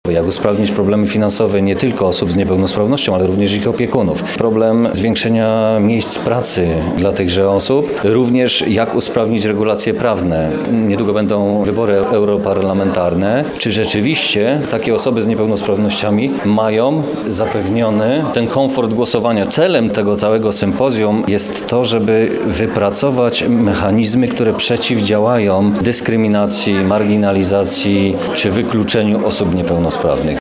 Jak usprawnić problemy finansowe nie tylko osób z niepełnosprawnością, ale również ich opiekunów. Problem zwiększenia miejsc pracy dla tychże osób. Również jak usprawnić regulacje prawne. Niedługo będą wybory europarlamentarne. Czy rzeczywiście takie osoby z niepełnosprawnościami mają zapewniony ten komfort głosowania? Celem tego całego sympozjum jest to, żeby wypracować mechanizmy, które przeciwdziałają dyskryminacji, marginalizacji czy wykluczeniu osób niepełnosprawnych.